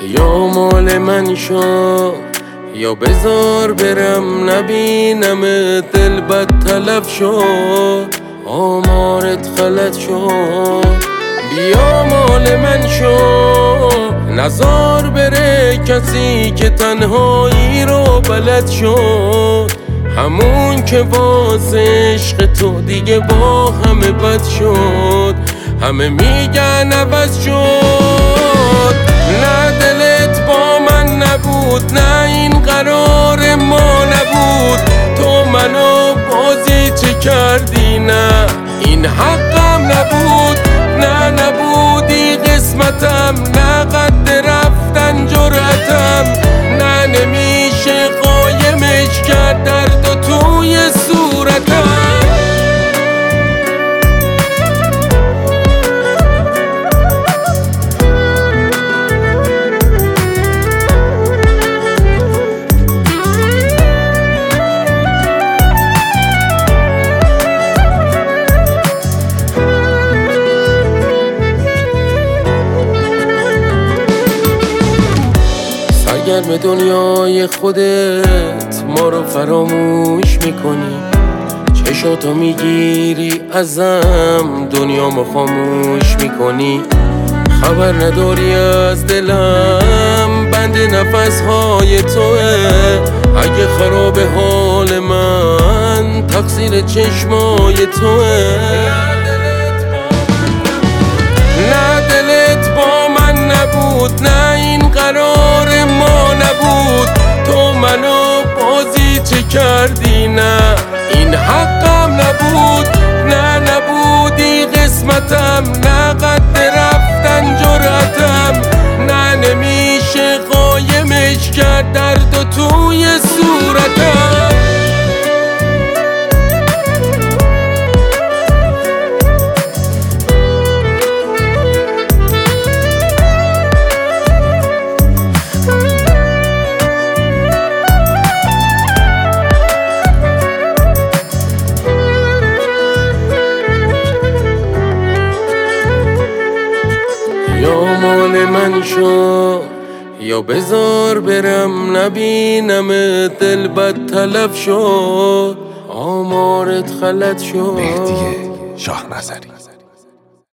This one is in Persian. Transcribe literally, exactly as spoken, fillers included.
یا مال من شو یا بذار برم نبینم دل بد تلف شد آمارت غلط شد بیا مال من شو نزار بره کسی که تنهایی رو بلد شد همون که واسه عشق تو دیگه با همه بد شد همه میگن عوض شد نه دلت با من نبود نه این قرار ما نبود تو منو بازی چه کردی نه این حقم نبود نه نبودی قسمتم نه قد رفتن جرأتم نه نمیشه قایمش کرد درد و توی صورتم سرگرم دنیای خودت ما رو فراموش میکنی چشاتو میگیری ازم دنیامو خاموش میکنی خبر نداری از دلم بند نفسهای توه اگه خراب حال من تقصیر چشمای توه نه دلت با من نبود نه این قرار ما نبود تو منو بازی چه کردی نه این حقم نبود نه نبودی قسمتم نه قد رفتن جرأتم نه نمیشه قایمش کرد درد و توی صورتم یا مال من شو یا بذار برم نبینم دل بد تلف شد آمارت غلط شد. مهدی شاه نظری.